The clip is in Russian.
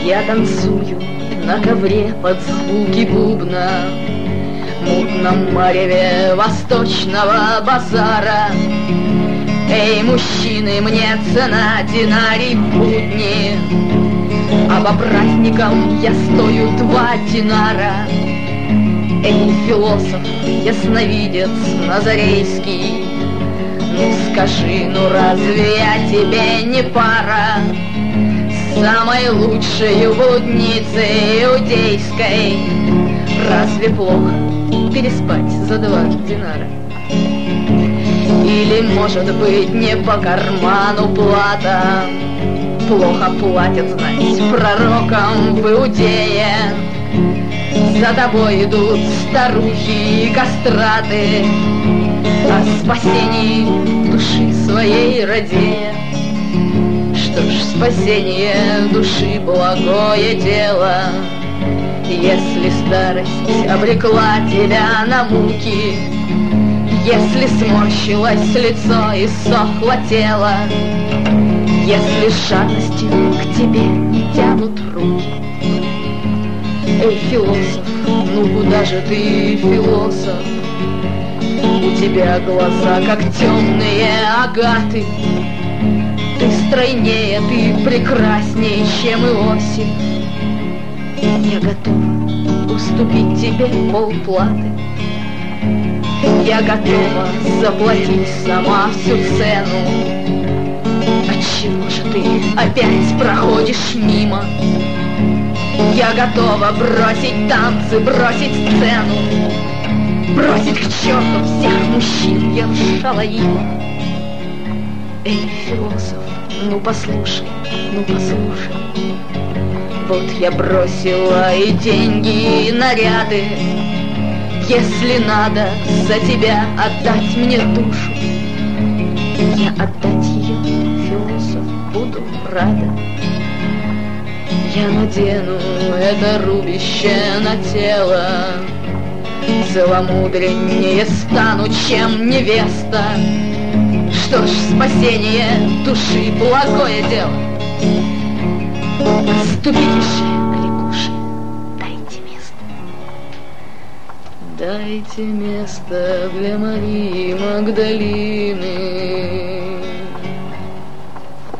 Я танцую на ковре под звуки бубна, мутном мареве восточного базара. Эй, мужчины, мне цена динарий в будни, а по праздникам я стою 2 динара. Эй, философ, ясновидец назарейский, ну скажи, ну разве я тебе не пара? Самой лучшей блудницы иудейской. Разве плохо переспать за 2 динара? Или, может быть, не по карману плата? Плохо платят, знать, пророкам в Иудее. За тобой идут старухи и кастраты, о спасении души своей радея. Что ж, спасение души благое дело, если старость обрекла тебя на муки, если сморщилось лицо и сохло тело, если с жадностью к тебе не тянут руки. Эй, философ, ну куда же ты, философ? У тебя глаза, как темные агаты. Ты стройнее, ты прекраснее, чем Иосиф. Я готова уступить тебе полплаты. Я готова заплатить сама всю цену. Отчего же ты опять проходишь мимо? Я готова бросить танцы, бросить сцену, бросить к черту всех мужчин Ершалаима. Эй, философ, ну послушай, ну послушай. Вот я бросила и деньги, и наряды. Если надо за тебя отдать мне душу, я отдать ее, философ, буду рада. Я надену это рубище на тело, целомудреннее стану, чем невеста. Что ж, спасение души благое дело. Ступите же, кликуши, дайте место. Дайте место для Марии Магдалины.